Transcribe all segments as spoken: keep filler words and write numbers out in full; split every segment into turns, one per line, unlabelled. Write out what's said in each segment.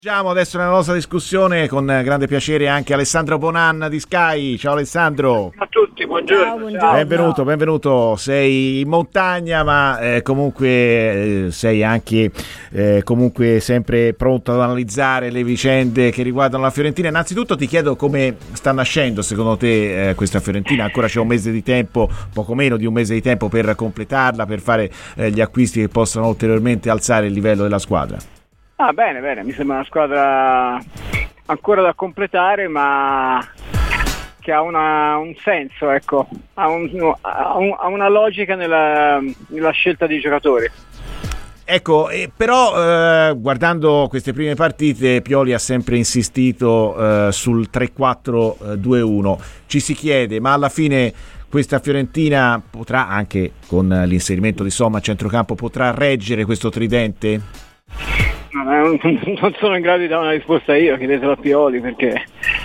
Andiamo adesso nella nostra discussione con grande piacere anche Alessandro Bonan di Sky. Ciao Alessandro.
Ciao a tutti, buongiorno.
Ciao, buongiorno.
Benvenuto, benvenuto. Sei in montagna, ma eh, comunque eh, sei anche eh, comunque sempre pronto ad analizzare le vicende che riguardano la Fiorentina. Innanzitutto ti chiedo come sta nascendo secondo te eh, questa Fiorentina. Ancora c'è un mese di tempo, poco meno di un mese di tempo per completarla, per fare eh, gli acquisti che possano ulteriormente alzare il livello della squadra.
Ah, bene, bene, mi sembra una squadra ancora da completare, ma che ha una, un senso, ecco, ha, un, ha, un, ha una logica nella, nella scelta dei giocatori.
Ecco, eh, però eh, guardando queste prime partite Pioli ha sempre insistito eh, sul tre quattro due uno. Ci si chiede, ma alla fine questa Fiorentina potrà, anche con l'inserimento di Somma a centrocampo, potrà reggere questo tridente?
Non sono in grado di dare una risposta io, chiedetelo a Pioli perché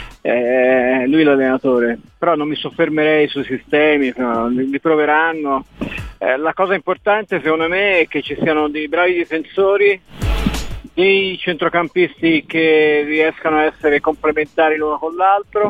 è lui l'allenatore, però non mi soffermerei sui sistemi, no, li proveranno. Eh, la cosa importante secondo me è che ci siano dei bravi difensori, dei centrocampisti che riescano a essere complementari l'uno con l'altro,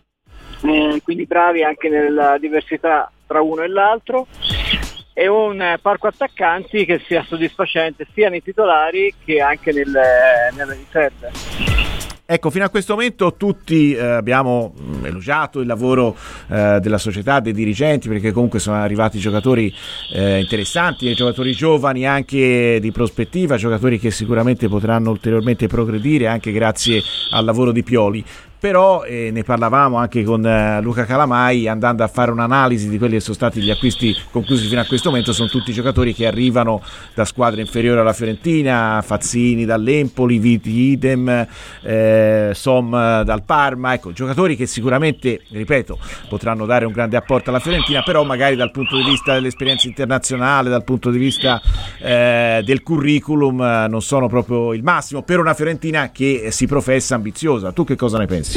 eh, quindi bravi anche nella diversità tra uno e l'altro, e un parco attaccanti che sia soddisfacente sia nei titolari che anche nelle, nelle riserve.
Ecco, fino a questo momento tutti eh, abbiamo elogiato il lavoro eh, della società, dei dirigenti, perché comunque sono arrivati giocatori eh, interessanti, giocatori giovani anche di prospettiva, giocatori che sicuramente potranno ulteriormente progredire anche grazie al lavoro di Pioli. Però eh, ne parlavamo anche con eh, Luca Calamai, andando a fare un'analisi di quelli che sono stati gli acquisti conclusi fino a questo momento. Sono tutti giocatori che arrivano da squadre inferiori alla Fiorentina, Fazzini dall'Empoli, Viti idem, eh, Som dal Parma, ecco, giocatori che sicuramente, ripeto, potranno dare un grande apporto alla Fiorentina, però magari dal punto di vista dell'esperienza internazionale, dal punto di vista eh, del curriculum eh, non sono proprio il massimo per una Fiorentina che si professa ambiziosa. Tu che cosa ne pensi?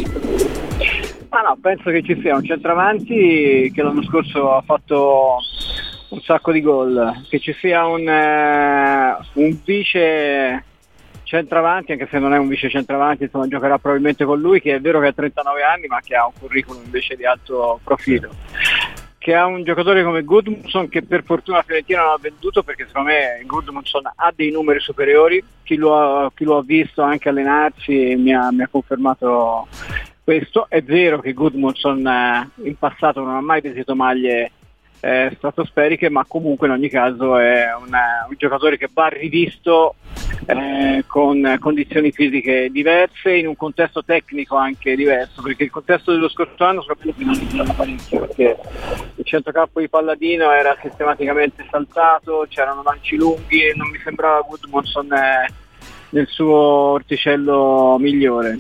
Ma no, penso che ci sia un centravanti che l'anno scorso ha fatto un sacco di gol, che ci sia un, eh, un vice centravanti, anche se non è un vice centravanti, insomma giocherà probabilmente con lui, che è vero che ha trentanove anni ma che ha un curriculum invece di alto profilo, che ha un giocatore come Gudmundsson che per fortuna la Fiorentina non ha venduto, perché secondo me Gudmundsson ha dei numeri superiori. Chi lo ha, chi lo ha visto anche allenarsi mi ha, mi ha confermato questo. È vero che Gudmundsson eh, in passato non ha mai vestito maglie eh, stratosferiche, ma comunque in ogni caso è una, un giocatore che va rivisto eh, con condizioni fisiche diverse, in un contesto tecnico anche diverso, perché il contesto dello scorso anno soprattutto penalizzava parecchio, perché il centrocampo di Palladino era sistematicamente saltato, c'erano lanci lunghi e non mi sembrava Gudmundsson eh, nel suo orticello migliore.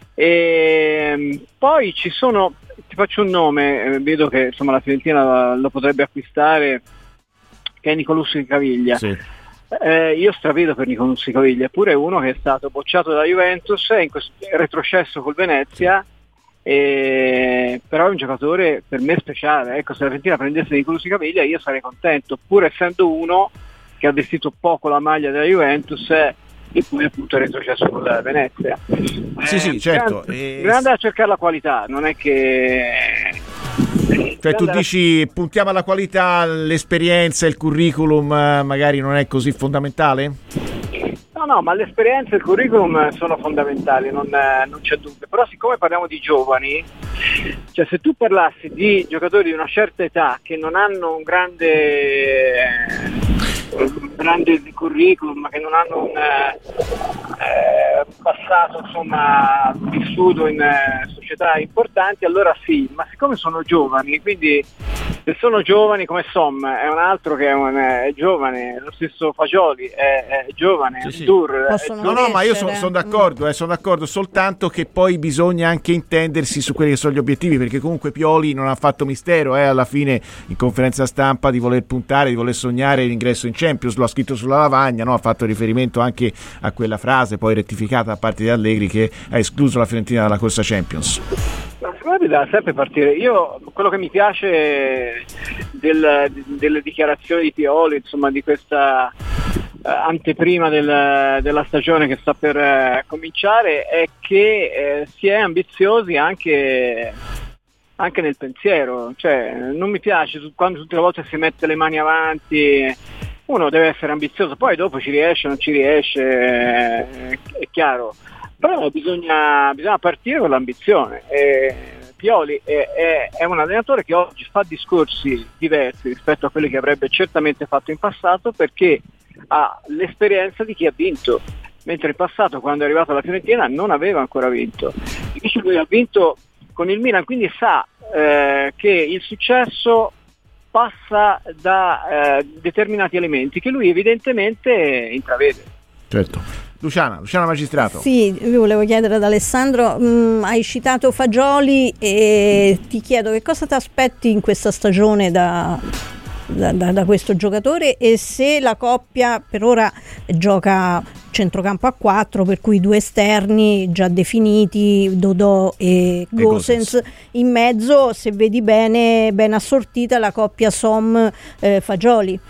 E poi ci sono, ti faccio un nome, eh, vedo che insomma la Fiorentina lo potrebbe acquistare, che è Nicolussi Caviglia. Sì. Eh, io stravedo per Nicolussi Caviglia, eppure è uno che è stato bocciato da Juventus, è in questo retrocesso col Venezia, e, però è un giocatore per me speciale. Ecco, se la Fiorentina prendesse Nicolussi Caviglia io sarei contento, pur essendo uno che ha vestito poco la maglia della Juventus eh, e poi appunto è retrocesso con la Venezia.
Sì, eh, sì, certo.
Grande, grande a cercare la qualità, non è che...
Cioè tu dici puntiamo alla qualità, l'esperienza, il curriculum magari non è così fondamentale?
No, no, ma l'esperienza e il curriculum sono fondamentali, non, non c'è dubbio. Però siccome parliamo di giovani, cioè se tu parlassi di giocatori di una certa età che non hanno un grande... un grande curriculum, che non hanno un eh, passato insomma vissuto in eh, società importanti, allora sì, ma siccome sono giovani, quindi se sono giovani come Som è un altro che è, un, è giovane, lo stesso Fagioli è, è giovane,
sì, sì.
Dur,
è no no ma io sono son d'accordo eh, sono d'accordo, soltanto che poi bisogna anche intendersi su quelli che sono gli obiettivi, perché comunque Pioli non ha fatto mistero eh, alla fine in conferenza stampa di voler puntare, di voler sognare l'ingresso in Champions, lo ha scritto sulla lavagna, no? Ha fatto riferimento anche a quella frase poi rettificata da parte di Allegri che ha escluso la Fiorentina dalla corsa Champions.
Ma secondo me bisogna sempre partire. Io quello che mi piace del, delle dichiarazioni di Pioli, insomma di questa anteprima del, della stagione che sta per eh, cominciare, è che eh, si è ambiziosi anche, anche nel pensiero. Cioè, non mi piace quando tutte le volte si mette le mani avanti. Uno deve essere ambizioso, poi dopo ci riesce o non ci riesce, è, è chiaro, però bisogna, bisogna partire con l'ambizione. E Pioli è, è, è un allenatore che oggi fa discorsi diversi rispetto a quelli che avrebbe certamente fatto in passato, perché ha l'esperienza di chi ha vinto, mentre in passato, quando è arrivato alla Fiorentina, non aveva ancora vinto. Invece lui ha vinto con il Milan, quindi sa eh, che il successo passa da eh, determinati elementi che lui evidentemente intravede.
Certo. Luciana, Luciana Magistrato.
Sì, io volevo chiedere ad Alessandro, mh, hai citato Fagioli e ti chiedo che cosa ti aspetti in questa stagione da, da, da, da questo giocatore, e se la coppia per ora gioca centrocampo a quattro, per cui due esterni già definiti, Dodò e Gosens, in mezzo, se vedi bene, ben assortita la coppia Som eh, Fagioli.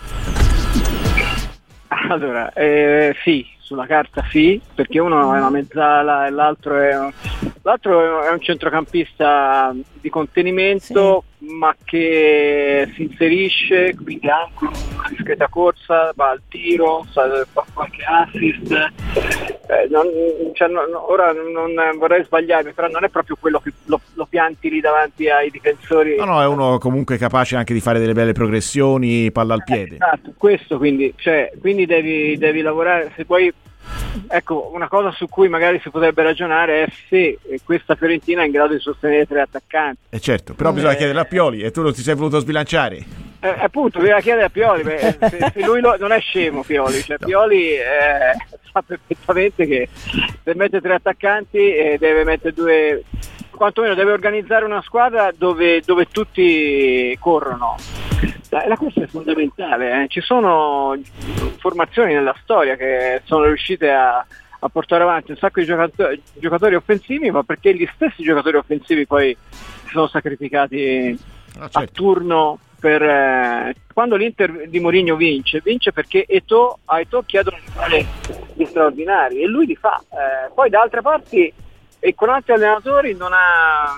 Allora, eh, sì, sulla carta sì, perché uno è una mezzala e l'altro è un, l'altro è un centrocampista di contenimento, sì, ma che si inserisce, quindi ha anche una discreta corsa, va al tiro, fa qualche assist. Eh, non, cioè, non, ora non vorrei sbagliarmi, però non è proprio quello che lo, lo pianti lì davanti ai difensori.
No, no, è uno comunque capace anche di fare delle belle progressioni, palla al piede.
Eh, esatto, questo quindi, cioè, quindi devi, devi lavorare, se poi. Ecco, una cosa su cui magari si potrebbe ragionare è se questa Fiorentina è in grado di sostenere tre attaccanti.
Eh certo, però bisogna eh, chiedere a Pioli, e tu non ti sei voluto sbilanciare.
Eh, appunto, bisogna chiedere a Pioli, se, se lui lo, non è scemo Pioli, cioè no. Pioli eh, sa perfettamente che se mette tre attaccanti eh, deve mettere due, quantomeno deve organizzare una squadra dove, dove tutti corrono. La, la cosa è fondamentale, eh. Ci sono formazioni nella storia che sono riuscite a, a portare avanti un sacco di giocatori, giocatori offensivi, ma perché gli stessi giocatori offensivi poi si sono sacrificati ah, certo. a turno per eh, quando l'Inter di Mourinho vince, vince perché Eto'o, a Eto'o chiedono di fare gli straordinari e lui li fa. Eh, poi da altre parti e con altri allenatori non ha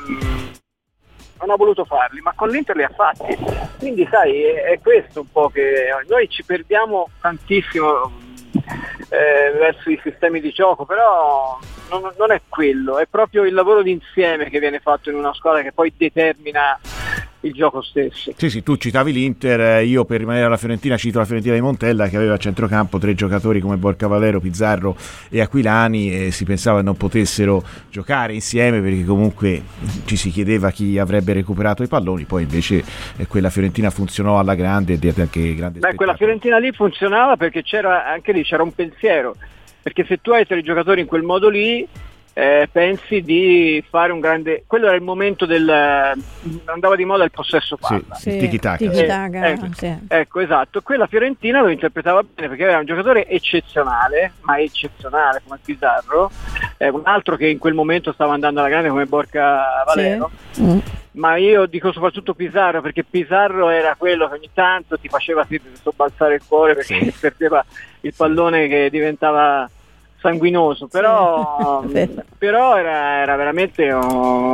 non ha voluto farli, ma con l'Inter li ha fatti. Quindi sai, è, è questo un po' che noi ci perdiamo tantissimo eh, verso i sistemi di gioco, però non, non è quello, è proprio il lavoro d'insieme che viene fatto in una squadra che poi determina il gioco stesso.
Sì, sì, tu citavi l'Inter, io per rimanere alla Fiorentina cito la Fiorentina di Montella, che aveva a centrocampo tre giocatori come Borca Valero, Pizzarro e Aquilani, e si pensava che non potessero giocare insieme perché comunque ci si chiedeva chi avrebbe recuperato i palloni. Poi invece eh, quella Fiorentina funzionò alla grande ed è anche grande.
Beh, quella Fiorentina lì funzionava perché c'era anche lì c'era un pensiero, perché se tu hai tre giocatori in quel modo lì Eh, pensi di fare un grande, quello era il momento del andava di moda il possesso palla,
sì, sì, il tiki-taka,
tiki-taka
eh, ecco,
sì.
ecco esatto, quella Fiorentina lo interpretava bene perché aveva un giocatore eccezionale, ma eccezionale come Pizzarro, eh, un altro che in quel momento stava andando alla grande come Borca Valero, sì. mm. ma io dico soprattutto Pizzarro, perché Pizzarro era quello che ogni tanto ti faceva sobbalzare il cuore perché sì. perdeva il pallone che diventava sanguinoso, però, sì. però era, era veramente un,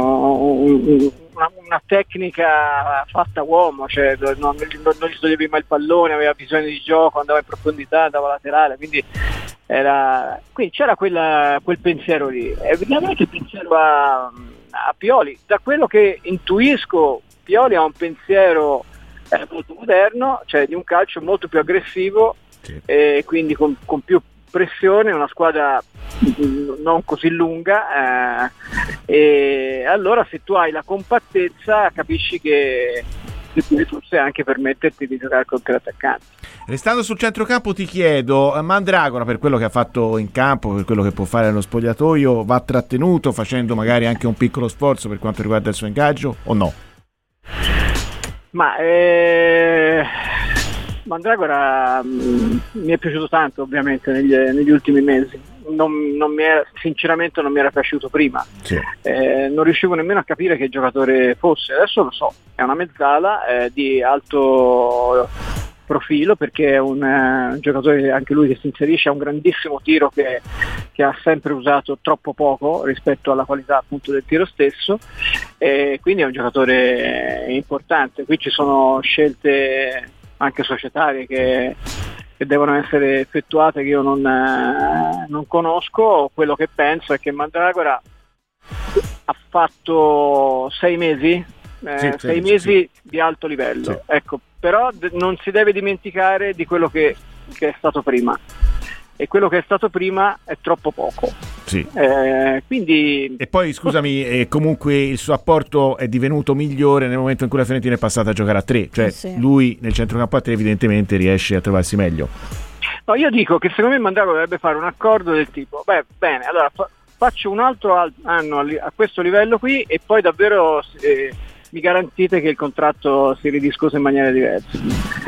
un, una, una tecnica fatta uomo, cioè non, non gli toglievi mai il pallone, aveva visione di gioco, andava in profondità, andava laterale, quindi, era, quindi c'era quella, quel pensiero lì. E vediamo anche il pensiero a, a Pioli. Da quello che intuisco, Pioli ha un pensiero eh, molto moderno, cioè di un calcio molto più aggressivo, sì. e quindi con, con più pressione, una squadra non così lunga, eh, e allora se tu hai la compattezza capisci che puoi forse anche permetterti di giocare con tre attaccanti.
Restando sul centrocampo ti chiedo, Mandragora per quello che ha fatto in campo, per quello che può fare nello spogliatoio, va trattenuto facendo magari anche un piccolo sforzo per quanto riguarda il suo ingaggio o no?
Ma eh... Mandragora mh, mi è piaciuto tanto ovviamente negli, negli ultimi mesi, non, non mi era, sinceramente non mi era piaciuto prima, sì. eh, non riuscivo nemmeno a capire che giocatore fosse, adesso lo so, è una mezzala eh, di alto, profilo, perché è un, uh, un giocatore anche lui che si inserisce, ha un grandissimo tiro che, che ha sempre usato troppo poco rispetto alla qualità appunto del tiro stesso, e quindi è un giocatore importante. Qui ci sono scelte anche societarie che, che devono essere effettuate, che io non, eh, non conosco. Quello che penso è che Mandragora ha fatto sei mesi eh,
sì,
sei
sì,
mesi
sì.
di alto livello,
Sì.
ecco, però d- non si deve dimenticare di quello che, che è stato prima, e quello che è stato prima è troppo poco.
Sì.
Eh, quindi
E poi scusami, eh, comunque il suo apporto è divenuto migliore nel momento in cui la Fiorentina è passata a giocare a tre, cioè
Eh sì.
lui nel centrocampo a tre evidentemente riesce a trovarsi meglio.
no, io dico che secondo me Mandrago dovrebbe fare un accordo del tipo, beh, bene, allora fa- faccio un altro al- anno a, li- a questo livello qui, e poi davvero eh, mi garantite che il contratto si ridiscussa in maniera diversa.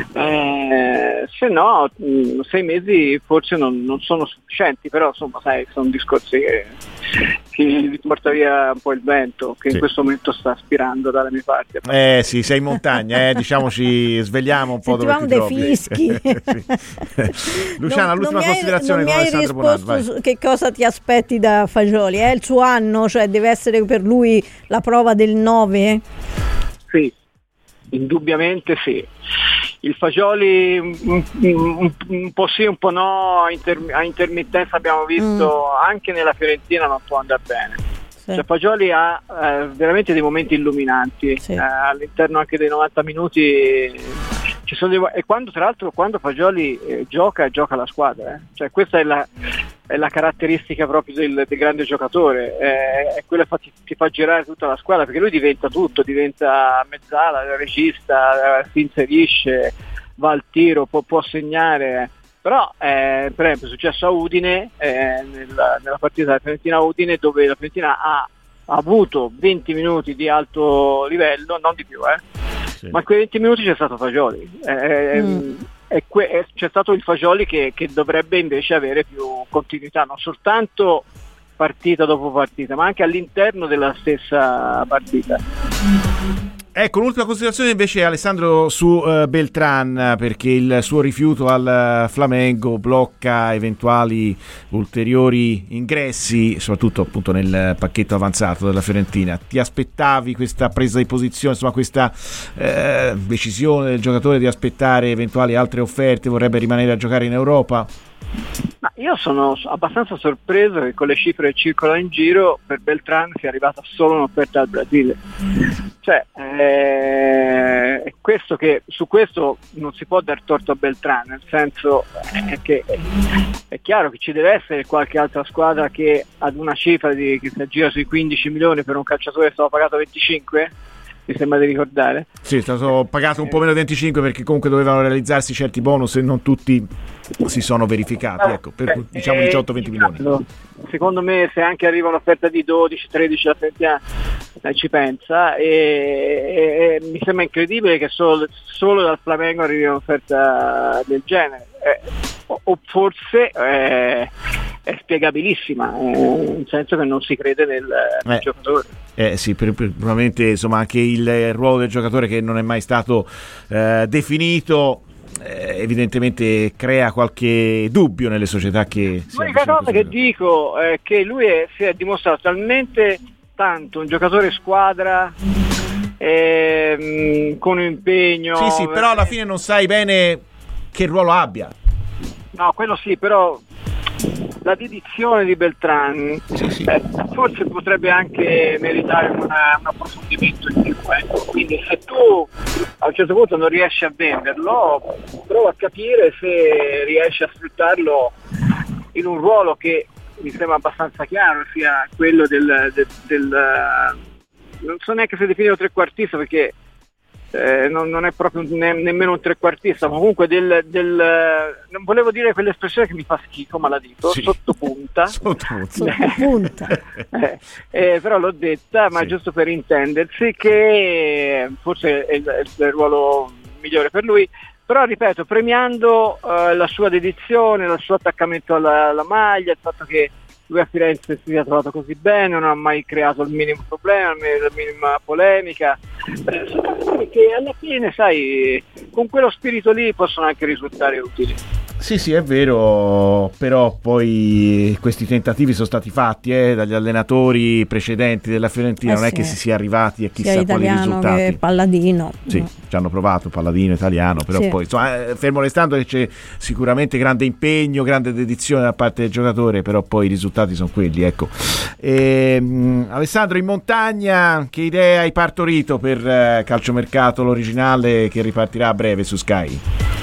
Eh, se no, mh, sei mesi forse non, non sono sufficienti, però insomma, sai, sono discorsi che, che gli porta via un po' il vento, che
Sì.
in questo momento sta aspirando dalle mie parti.
Eh sì, sei in montagna, eh, diciamoci, svegliamo un po' dove
Sentivamo
ti
dei
trovi.
fischi.
Sì. Luciana,
Non-
l'ultima
non mi hai-
considerazione
non
con
mi hai
Alessandro Bonanno,
risposto
vai.
su che cosa ti aspetti da Fagioli? È il suo anno, cioè deve essere per lui la prova del nove?
Sì, indubbiamente sì. Il Fagioli un, un, un po' sì, un po' no, a, inter- a intermittenza abbiamo visto anche nella Fiorentina non può andare bene.
Sì.
Cioè, Fagioli ha eh, veramente dei momenti illuminanti,
Sì.
eh, all'interno anche dei novanta minuti ci sono dei, e quando tra l'altro quando Fagioli eh, gioca gioca la squadra, eh. Cioè questa è la, è la caratteristica proprio del, del grande giocatore, eh, è quella che fa, ti, ti fa girare tutta la squadra, perché lui diventa tutto, diventa mezzala, regista, eh, si inserisce, va al tiro, può, può segnare. Però eh, per esempio è successo a Udine, eh, nella, nella partita della Fiorentina-Udine, dove la Fiorentina ha, ha avuto venti minuti di alto livello, non di più, eh.
Sì.
Ma in quei venti minuti c'è stato Fagioli, eh,
Mm.
e que- e c'è stato il Fagioli che, che dovrebbe invece avere più continuità, non soltanto partita dopo partita, ma anche all'interno della stessa partita.
Ecco, l'ultima considerazione invece, Alessandro, su uh, Beltran, perché il suo rifiuto al Flamengo blocca eventuali ulteriori ingressi, soprattutto appunto nel pacchetto avanzato della Fiorentina. Ti aspettavi questa presa di posizione, insomma questa eh, decisione del giocatore di aspettare eventuali altre offerte, vorrebbe rimanere a giocare in Europa?
Ma io sono abbastanza sorpreso che con le cifre che circolano in giro per Beltran sia arrivata solo un'offerta al Brasile. Cioè, eh, è questo che, su questo non si può dar torto a Beltran, nel senso eh, che è chiaro che ci deve essere qualche altra squadra che ad una cifra di, che si aggira sui quindici milioni per un calciatore che stava pagato venticinque, mi sembra di ricordare.
Sì, è stato pagato un po' meno di venticinque perché comunque dovevano realizzarsi certi bonus e non tutti si sono verificati, ecco, per
Eh,
diciamo diciotto venti milioni.
Secondo me se anche arriva un'offerta di dodici tredici la Fiorentina eh, ci pensa, e, e, e mi sembra incredibile che solo, solo dal Flamengo arrivi un'offerta del genere, eh, o, o forse eh, è spiegabilissima, eh, nel senso che non si crede nel, nel
Eh.
giocatore.
Eh sì, per, per, probabilmente insomma anche il ruolo del giocatore che non è mai stato eh, definito eh, evidentemente crea qualche dubbio nelle società che si
L'unica
avvicinano a
cosa
questo
che dico è che lui è, si è dimostrato talmente tanto un giocatore squadra, ehm, con un impegno.
Sì, sì, però alla fine non sai bene che ruolo abbia.
No, quello sì, però la dedizione di Beltran
Sì, sì.
eh, forse potrebbe anche meritare una, un approfondimento in più, eh. Quindi se tu a un certo punto non riesci a venderlo, prova a capire se riesci a sfruttarlo in un ruolo che mi sembra abbastanza chiaro, sia quello del, del, del non so neanche se definire trequartista, perché Eh, non, non è proprio ne, nemmeno un trequartista, ma comunque del, del non volevo dire quell'espressione che mi fa schifo, ma la dico,
Sì.
sottopunta.
Sottopunta.
Sottopunta.
eh, eh, però l'ho detta, ma
Sì.
giusto per intendersi, che forse è il, è il ruolo migliore per lui, però ripeto, premiando eh, la sua dedizione, il suo attaccamento alla, alla maglia, il fatto che lui a Firenze si sia trovato così bene, non ha mai creato il minimo problema, la minima polemica. eh, sono giocatori che alla fine, sai, con quello spirito lì possono anche risultare utili.
Sì, sì, è vero, però poi questi tentativi sono stati fatti eh, dagli allenatori precedenti della Fiorentina,
eh
non
sì.
è che si sia arrivati a chissà
sia
quali
italiano
risultati.
che Palladino.
Sì, ci hanno provato Palladino italiano, però
sì.
poi insomma, fermo restando che c'è sicuramente grande impegno, grande dedizione da parte del giocatore, però poi i risultati sono quelli, ecco. E, mh, Alessandro, in montagna che idea hai partorito per eh, calciomercato l'originale che ripartirà a breve su Sky?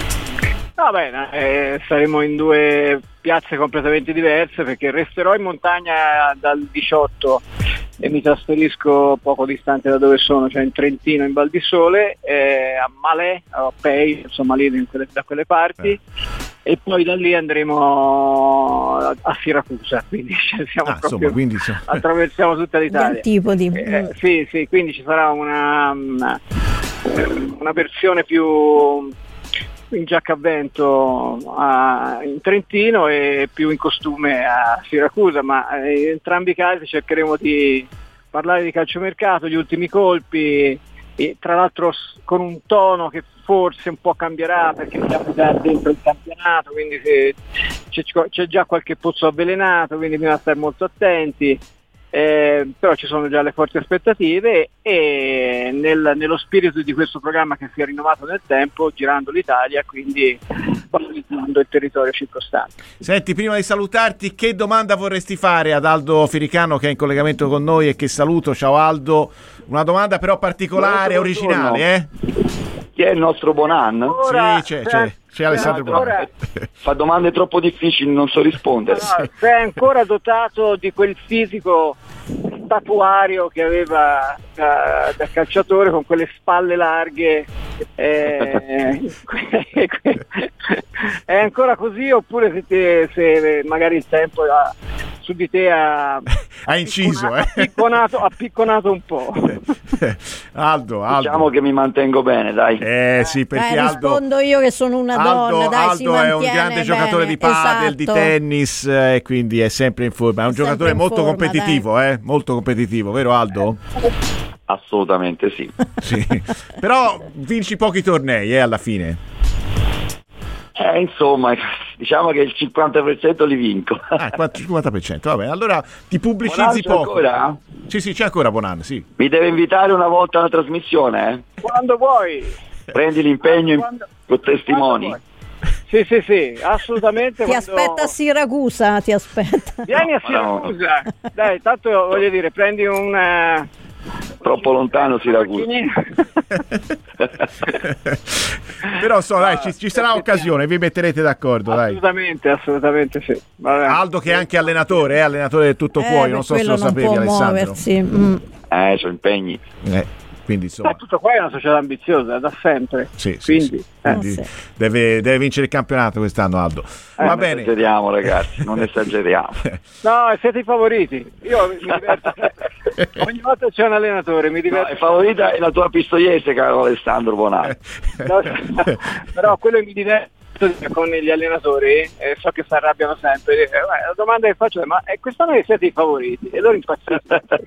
Va bene, eh, saremo in due piazze completamente diverse perché resterò in montagna dal diciotto e mi trasferisco poco distante da dove sono, cioè in Trentino, in Val di Sole, eh, a Malè, a Pei, insomma lì in quelle, da quelle parti, eh. E poi da lì andremo a, a Siracusa, quindi siamo
ah,
proprio,
insomma, quindi so...
attraversiamo tutta l'Italia.
Tipo di...
eh, sì, sì, quindi ci sarà una, una, una versione più... in giacca a vento a, in Trentino e più in costume a Siracusa, ma in entrambi i casi cercheremo di parlare di calciomercato, gli ultimi colpi, e tra l'altro con un tono che forse un po' cambierà perché siamo già dentro il campionato, quindi c'è, c'è già qualche pozzo avvelenato, quindi bisogna stare molto attenti. Eh, però ci sono già le forti aspettative e nel, nello spirito di questo programma che si è rinnovato nel tempo, girando l'Italia, quindi valorizzando il territorio circostante.
Senti, prima di salutarti, che domanda vorresti fare ad Aldo Firicano che è in collegamento con noi e che saluto? Ciao Aldo, una domanda però particolare, originale, eh?
Chi è il nostro Bonan?
Ora,
sì, c'è, c'è, c'è Alessandro Bonan.
Fa domande troppo difficili, non so rispondere.
No, sei ancora dotato di quel fisico statuario che aveva da, da calciatore, con quelle spalle larghe, eh, è ancora così oppure se, te, se magari il tempo ha, su di te ha,
ha inciso, eh?
appicconato, appicconato un po'.
Aldo, Aldo,
diciamo che mi mantengo bene, dai.
Eh sì, perché
eh,
Aldo,
rispondo io che sono una
Aldo,
donna, dai,
Aldo
si
è un grande
bene.
giocatore di padel,
esatto.
di tennis e eh, quindi è sempre in forma, è un
È
giocatore molto
forma,
competitivo, eh? molto competitivo, vero Aldo?
Assolutamente sì.
Sì. Però vinci pochi tornei eh, alla fine.
Eh, insomma, diciamo che il cinquanta per cento li vinco.
Ah, cinquanta per cento, vabbè, allora ti pubblicizzi
Bonan
poco.
Ancora?
Sì, sì, c'è ancora Bonan, sì.
Mi deve invitare una volta alla trasmissione, eh?
Quando vuoi.
Prendi l'impegno
Quando,
con testimoni.
Sì, sì, sì, assolutamente.
Ti
quando...
aspetta a Siracusa, ti aspetta.
Vieni a Siracusa. No. Dai, tanto voglio dire, prendi un... Uh...
Troppo lontano Siracusa.
Però so, dai, ci, ci sarà occasione, vi metterete d'accordo, dai.
Assolutamente, assolutamente sì. Vabbè.
Aldo che è anche allenatore, è allenatore del tutto
eh,
cuoio, non so se lo sapevi Alessandro.
Muoversi. Mm.
Eh, sono impegni.
Eh. Quindi, insomma,
Ma tutto qua è una società ambiziosa da sempre,
sì,
quindi,
sì, sì.
Eh.
quindi
sì.
deve, deve vincere il campionato quest'anno Aldo.
Eh,
Va
non
bene.
esageriamo ragazzi, non esageriamo.
No, siete i favoriti. Io mi diverto. Ogni volta c'è un allenatore, mi diverto.
No, il favorita è la tua pistoiese, caro Alessandro Bonanno.
No, però quello che mi diverte con gli allenatori, eh, so che si arrabbiano sempre, eh, la domanda che faccio è: ma eh, quest'anno che siete i favoriti? E loro impazziscono.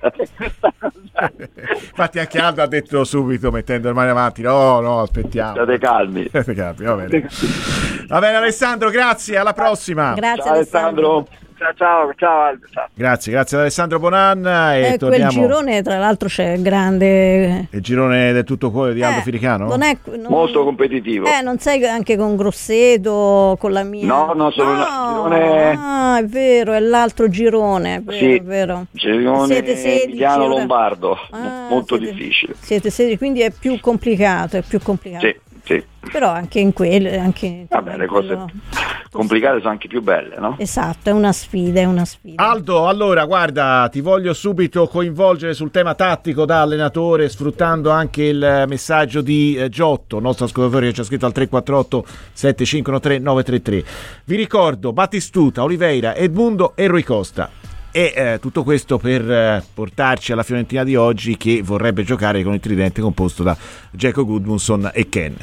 Infatti anche Aldo ha detto subito, mettendo le mani avanti, no, no, aspettiamo.
State calmi.
State calmi, va bene. Va bene Alessandro, grazie, alla prossima.
Grazie
Ciao Alessandro.
Ciao, ciao, ciao Aldo. Ciao.
Grazie, grazie ad Alessandro Bonan. E
eh,
torniamo...
quel girone tra l'altro c'è grande...
Il girone del tutto cuore di Aldo
eh,
Firicano?
Non è, non...
Molto competitivo.
Eh, non sei anche con Grosseto, con la mia...
No, no, sono
no.
una girone...
Ah, è vero, è l'altro girone, è vero,
sì,
è vero.
Girone Emiliano
ora...
Lombardo,
ah,
molto
siete,
difficile.
Siete sedici, quindi è più complicato, è più complicato.
Sì, sì.
Però anche in quelle... Anche,
Vabbè, le cose
quello...
complicate sono anche più belle, no?
Esatto, è una sfida, è una sfida.
Aldo, allora guarda, ti voglio subito coinvolgere sul tema tattico da allenatore, sfruttando anche il messaggio di eh, Giotto, nostro ascoltatore che ci ha scritto al tre quattro otto sette cinque uno tre nove tre tre. Vi ricordo Battistuta, Oliveira, Edmundo e Rui Costa. E eh, tutto questo per eh, portarci alla Fiorentina di oggi, che vorrebbe giocare con il tridente composto da Dzeko, Gudmundsson e Ken.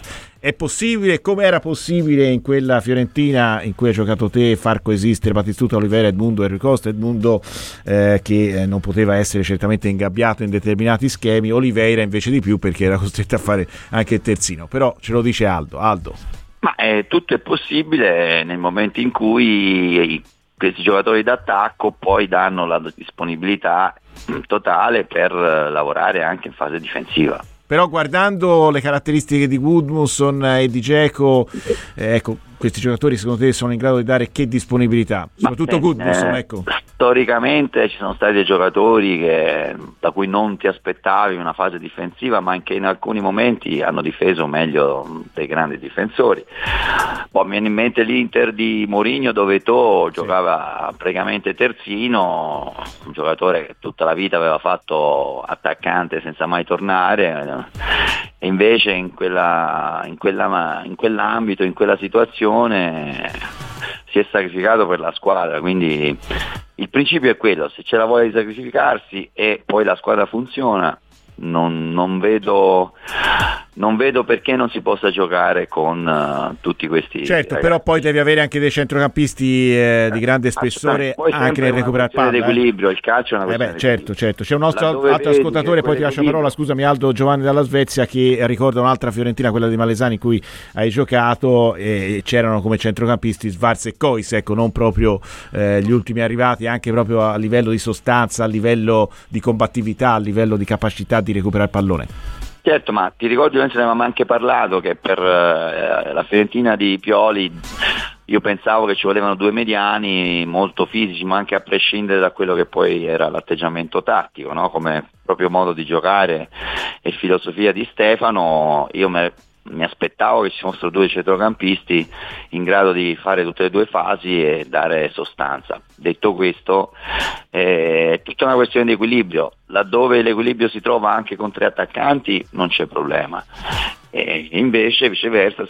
è possibile, come era possibile in quella Fiorentina in cui hai giocato te, far coesistere Batistuta, Olivera, Edmundo e Rui Costa? Edmundo eh, che eh, non poteva essere certamente ingabbiato in determinati schemi, Oliveira invece di più perché era costretto a fare anche il terzino, però ce lo dice Aldo. Aldo.
Ma eh, tutto è possibile nel momento in cui questi giocatori d'attacco poi danno la disponibilità totale per lavorare anche in fase difensiva.
Però guardando le caratteristiche di Gudmundsson e di Dzeko, eh, ecco, questi giocatori secondo te sono in grado di dare che disponibilità? Soprattutto eh, Gudmundsson,
eh,
ecco.
Storicamente ci sono stati dei giocatori che, da cui non ti aspettavi una fase difensiva, ma anche in alcuni momenti hanno difeso meglio dei grandi difensori. Poi mi viene in mente l'Inter di Mourinho, dove Eto'o giocava praticamente terzino, un giocatore che tutta la vita aveva fatto attaccante senza mai tornare, e invece in quella, in quella, in quell'ambito, in quella situazione si è sacrificato per la squadra. Quindi il principio è quello: se c'è la voglia di sacrificarsi e poi la squadra funziona, non, non vedo non vedo perché non si possa giocare con uh, tutti questi
certo
ragazzi.
Però poi devi avere anche dei centrocampisti eh, di grande spessore anche nel recuperare palla,
d'equilibrio. Il calcio è una questione
eh beh, certo, certo. C'è un nostro
Laddove
altro ascoltatore, poi ti lascio la parola, scusami Aldo, Giovanni dalla Svezia, che ricorda un'altra Fiorentina, quella di Malesani, in cui hai giocato, e c'erano come centrocampisti Schwarz e Kois, ecco, non proprio eh, gli ultimi arrivati, anche proprio a livello di sostanza, a livello di combattività, a livello di capacità di recuperare il pallone.
Certo, ma ti ricordi, noi ce ne avevamo anche parlato, che per eh, la Fiorentina di Pioli io pensavo che ci volevano due mediani molto fisici, ma anche a prescindere da quello che poi era l'atteggiamento tattico, no? Come proprio modo di giocare e filosofia di Stefano. Io me mi aspettavo che ci fossero due centrocampisti in grado di fare tutte e due fasi e dare sostanza. Detto questo, eh, è tutta una questione di equilibrio. Laddove l'equilibrio si trova anche con tre attaccanti non c'è problema. E invece viceversa,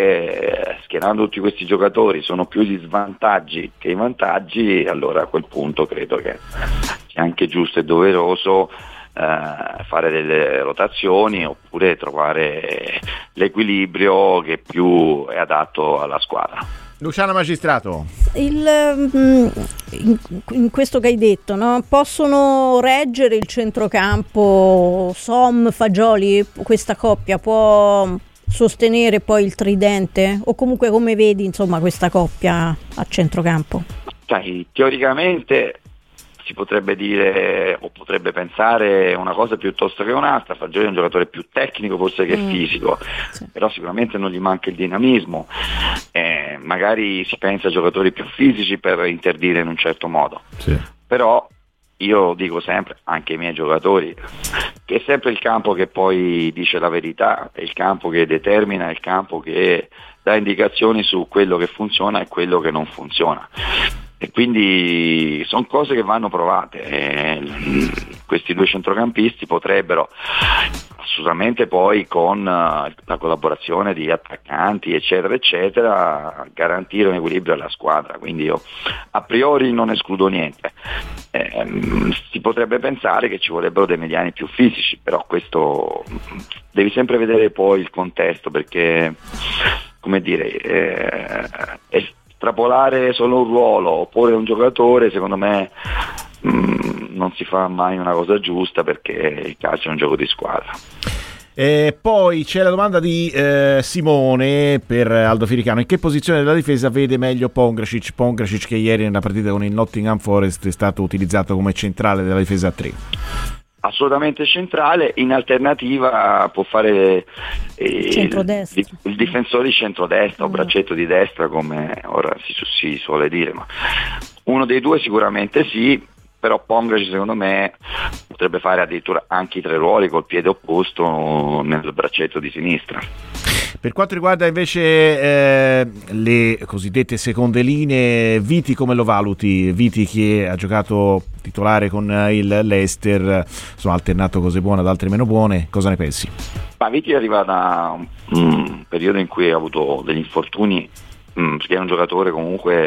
se schierando tutti questi giocatori sono più gli svantaggi che i vantaggi, allora a quel punto credo che sia anche giusto e doveroso Uh, fare delle rotazioni oppure trovare l'equilibrio che più è adatto alla squadra.
Luciana Magistrato,
il, in, in questo che hai detto, no? Possono reggere il centrocampo Som, Fagioli, questa coppia può sostenere poi il tridente, o comunque come vedi insomma questa coppia a centrocampo?
Sai, teoricamente si potrebbe dire o potrebbe pensare una cosa piuttosto che un'altra. Fagioli è un giocatore più tecnico forse che mm. fisico, sì. Però sicuramente non gli manca il dinamismo, eh, magari si pensa a giocatori più fisici per interdire in un certo modo, sì. Però io dico sempre, anche ai miei giocatori, che è sempre il campo che poi dice la verità, è il campo che determina, è il campo che dà indicazioni su quello che funziona e quello che non funziona. E quindi sono cose che vanno provate. E questi due centrocampisti potrebbero assolutamente poi con la collaborazione di attaccanti eccetera eccetera garantire un equilibrio alla squadra, quindi io a priori non escludo niente. Eh, si potrebbe pensare che ci vorrebbero dei mediani più fisici, però questo devi sempre vedere poi il contesto, perché come dire eh, è estrapolare solo un ruolo oppure un giocatore, secondo me mh, non si fa mai una cosa giusta, perché il calcio è un gioco di squadra.
E poi c'è la domanda di eh, Simone per Aldo Firicano: in che posizione della difesa vede meglio Pongracic? Pongracic che ieri nella partita con il Nottingham Forest è stato utilizzato come centrale della difesa a tre.
Assolutamente centrale, in alternativa può fare eh, il, il difensore di centrodestra mm. o braccetto di destra, come ora si, si suole dire, ma uno dei due sicuramente sì, però Pongracic secondo me potrebbe fare addirittura anche i tre ruoli col piede opposto nel braccetto di sinistra.
Per quanto riguarda invece eh, le cosiddette seconde linee, Viti come lo valuti? Viti che ha giocato titolare con il Leicester, sono alternato cose buone ad altre meno buone, cosa ne pensi?
Ma Viti arriva da un, un periodo in cui ha avuto degli infortuni, mh, perché è un giocatore comunque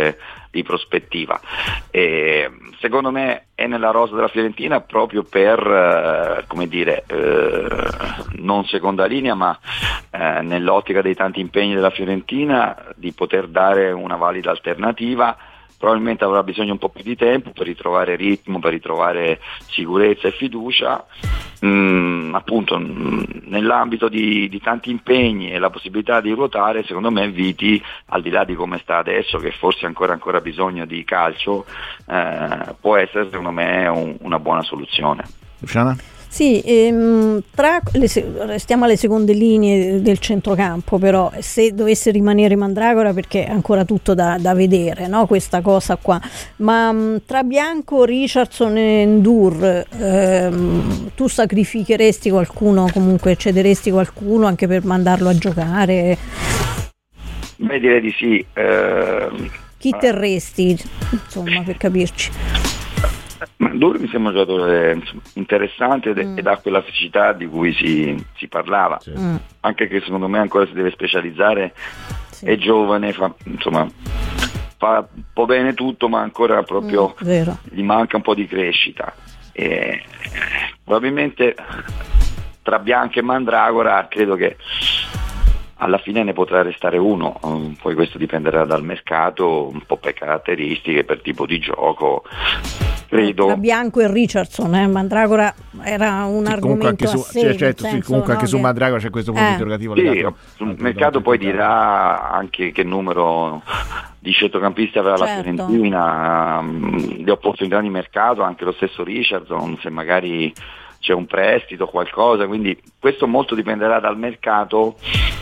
di prospettiva. E, secondo me è nella rosa della Fiorentina proprio per eh, come dire eh, non seconda linea, ma eh, nell'ottica dei tanti impegni della Fiorentina di poter dare una valida alternativa. Probabilmente avrà bisogno un po' più di tempo per ritrovare ritmo, per ritrovare sicurezza e fiducia. Mm, appunto mm, nell'ambito di, di tanti impegni e la possibilità di ruotare, secondo me Viti, al di là di come sta adesso, che forse ancora ancora bisogno di calcio, eh, può essere secondo me un, una buona soluzione.
Luciana?
Sì, ehm, tra le, restiamo alle seconde linee del centrocampo, però se dovesse rimanere Mandragora, perché è ancora tutto da, da vedere, no? Questa cosa qua, ma mh, tra Bianco, Richardson e Ndur ehm, tu sacrificheresti qualcuno, comunque cederesti qualcuno anche per mandarlo a giocare?
Beh, direi di sì. Eh,
Chi terresti, insomma, per capirci?
Ndur mi sembra un giocatore interessante ed, mm. ed ha quella fisicità di cui si, si parlava, sì. mm. anche che secondo me ancora si deve specializzare, sì. è giovane, fa, insomma fa un po' bene tutto, ma ancora proprio mm, gli manca un po' di crescita. E, probabilmente tra Bianco e Mandragora credo che alla fine ne potrà restare uno, poi questo dipenderà dal mercato, un po' per caratteristiche, per tipo di gioco. Credo.
Tra Bianco e Richardson, eh? Mandragora era un
sì,
argomento
anche su,
a sé,
cioè, certo,
senso,
sì, comunque
no,
anche
che...
su Mandragora c'è questo punto
eh.
interrogativo
sì,
legato
sul mercato poi dirà anche che numero di centrocampisti avrà certo. la Fiorentina, um, le opportunità di mercato, anche lo stesso Richardson, se magari c'è un prestito o qualcosa, quindi questo molto dipenderà dal mercato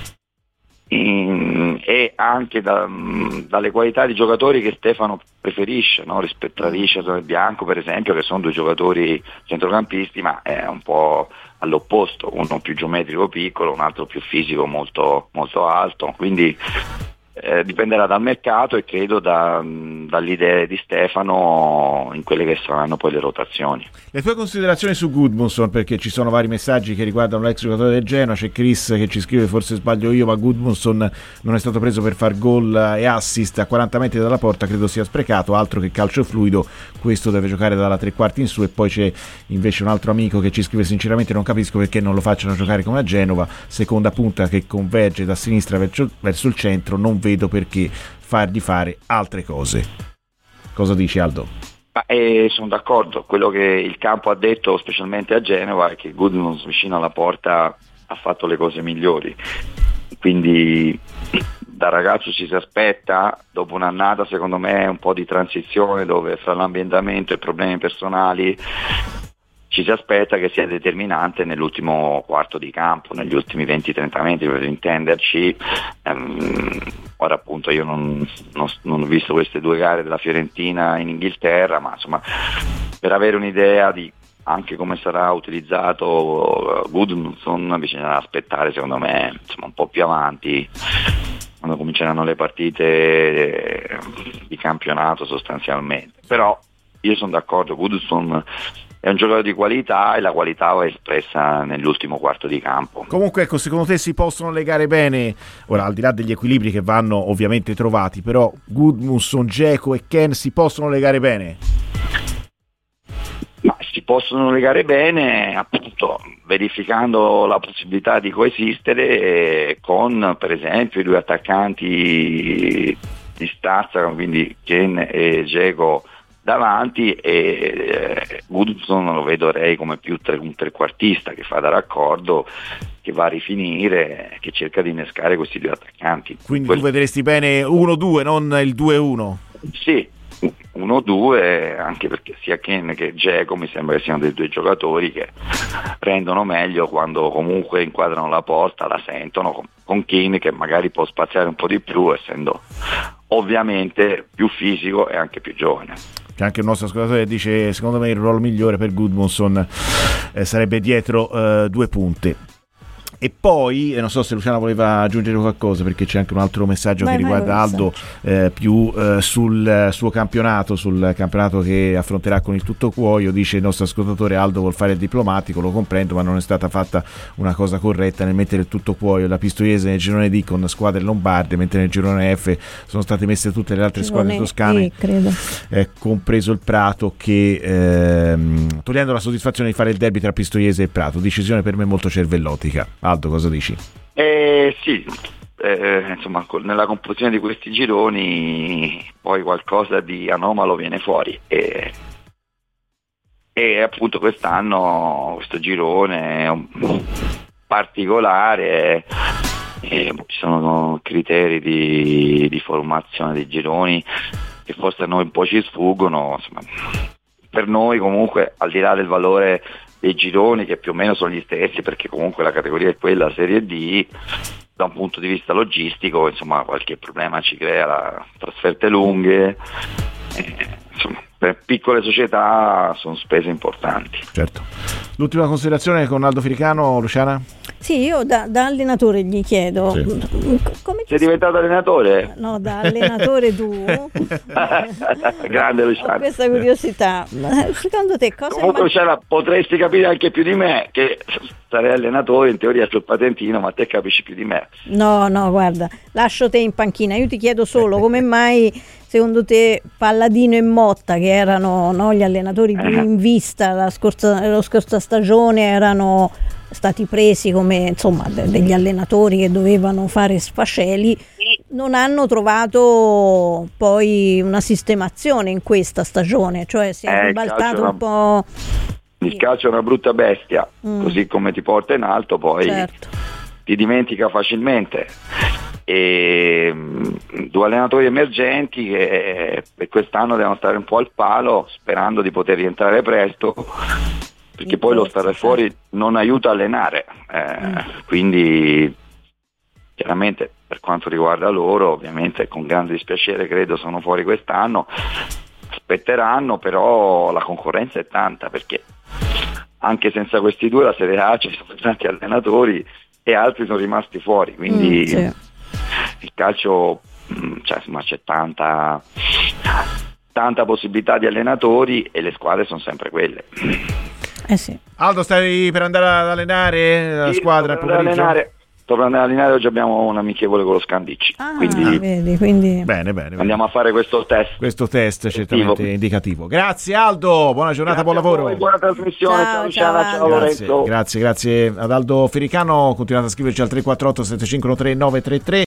In, e anche da, dalle qualità di giocatori che Stefano preferisce, no? Rispetto a Richardson e Bianco per esempio, che sono due giocatori centrocampisti, ma è un po' all'opposto, uno più geometrico piccolo, un altro più fisico molto, molto alto, quindi eh, dipenderà dal mercato e credo da, dall'idea di Stefano in quelle che saranno poi le rotazioni.
Le tue considerazioni su Gudmundsson, perché ci sono vari messaggi che riguardano l'ex giocatore del Genoa, c'è Chris che ci scrive: forse sbaglio io, ma Gudmundsson non è stato preso per far gol e assist a quaranta metri dalla porta, credo sia sprecato, altro che calcio fluido, questo deve giocare dalla tre quarti in su. E poi c'è invece un altro amico che ci scrive: sinceramente non capisco perché non lo facciano giocare come a Genova, seconda punta che converge da sinistra verso, verso il centro, non vedo perché fargli fare altre cose. Cosa dici, Aldo?
Ma, eh, sono d'accordo, quello che il campo ha detto specialmente a Genova è che Gudmundsson vicino alla porta ha fatto le cose migliori, quindi da ragazzo ci si aspetta, dopo un'annata secondo me un po' di transizione dove fra l'ambientamento e problemi personali ci si aspetta che sia determinante nell'ultimo quarto di campo, negli ultimi venti trenta metri per intenderci. Ehm, ora appunto io non, non, non ho visto queste due gare della Fiorentina in Inghilterra, ma insomma per avere un'idea di anche come sarà utilizzato Gudmundsson bisognerà aspettare secondo me insomma un po' più avanti, quando cominceranno le partite di campionato sostanzialmente. Però io sono d'accordo, Gudmundsson è un giocatore di qualità e la qualità va espressa nell'ultimo quarto di campo.
Comunque ecco, secondo te si possono legare bene, ora al di là degli equilibri che vanno ovviamente trovati, però Gudmundsson, Dzeko e Ken si possono legare bene?
Ma si possono legare bene appunto verificando la possibilità di coesistere con per esempio i due attaccanti di stazza, quindi Ken e Dzeko davanti, e eh, Gudmundsson lo vedrei come più tre, un trequartista che fa da raccordo, che va a rifinire, che cerca di innescare questi due attaccanti.
Quindi
Quel...
tu vedresti bene uno due, non il due uno?
Sì, uno due, anche perché sia Ken che Dzeko mi sembra che siano dei due giocatori che rendono meglio quando comunque inquadrano la porta, la sentono, con, con Ken che magari può spaziare un po' di più, essendo ovviamente più fisico e anche più giovane.
C'è anche il nostro ascoltatore che dice: secondo me il ruolo migliore per Gudmundsson eh, sarebbe dietro eh, due punte. E poi, eh, non so se Luciana voleva aggiungere qualcosa, perché c'è anche un altro messaggio vai, che vai, riguarda Aldo eh, più eh, sul suo campionato, sul campionato che affronterà con il tutto cuoio. Dice il nostro ascoltatore: Aldo vuol fare il diplomatico, lo comprendo, ma non è stata fatta una cosa corretta nel mettere il tutto cuoio la Pistoiese nel girone D con squadre lombarde, mentre nel girone F sono state messe tutte le altre girone squadre toscane,
E, credo.
Eh, compreso il Prato, che ehm, togliendo la soddisfazione di fare il derby tra Pistoiese e Prato, decisione per me molto cervellotica. Aldo, cosa dici?
Eh, sì, eh, insomma, nella composizione di questi gironi poi qualcosa di anomalo viene fuori e, e appunto quest'anno questo girone è un particolare, e ci sono criteri di, di formazione dei gironi che forse a noi un po' ci sfuggono. Insomma, per noi comunque, al di là del valore dei gironi, che più o meno sono gli stessi, perché comunque la categoria è quella, Serie D, da un punto di vista logistico, insomma, qualche problema ci crea, la trasferte lunghe, eh, insomma, per piccole società sono spese importanti.
Certo. L'ultima considerazione con Aldo Firicano, Luciana?
Sì, io da, da allenatore gli chiedo,
sì.
come
sei diventato allenatore?
No, da allenatore tu.
Grande Luciana.
Ho questa curiosità. Secondo te cosa...
Comunque Luciana, potresti capire anche più di me, che sarei allenatore, in teoria sul patentino, ma te capisci più di me.
No, no, guarda, lascio te in panchina. Io ti chiedo solo come mai secondo te Palladino e Motta, che erano, no, gli allenatori più in vista la scorsa, la scorsa stagione, erano stati presi come, insomma, de- degli allenatori che dovevano fare sfaceli, non hanno trovato poi una sistemazione in questa stagione, cioè si è
eh,
ribaltato
una...
un po'.
Il calcio è una brutta bestia, mm. così come ti porta in alto poi certo. ti dimentica facilmente. E due allenatori emergenti che per quest'anno devono stare un po' al palo, sperando di poter rientrare presto, perché in poi lo stare fuori non aiuta a allenare, eh, mm. quindi chiaramente per quanto riguarda loro, ovviamente con grande dispiacere credo sono fuori quest'anno, aspetteranno, però la concorrenza è tanta, perché anche senza questi due la Serie A ci sono tanti allenatori e altri sono rimasti fuori, quindi mm, sì. il calcio, cioè, insomma, c'è tanta tanta possibilità di allenatori e le squadre sono sempre quelle.
Eh sì.
Aldo, stai per andare ad allenare la
sì,
squadra al pomeriggio?
Allenare. Sto per andare a allenare, oggi abbiamo un amichevole con lo Scandicci,
ah,
quindi,
vedi, quindi
bene, bene,
andiamo a fare questo test.
Questo test certamente indicativo. Grazie Aldo, buona giornata,
grazie
buon lavoro.
Voi, buona trasmissione, ciao, ciao Luciana, ciao, ciao Lorenzo.
Grazie, grazie, grazie ad Aldo Firicano. Continuate a scriverci al tre quattro otto sette cinque uno tre nove tre tre.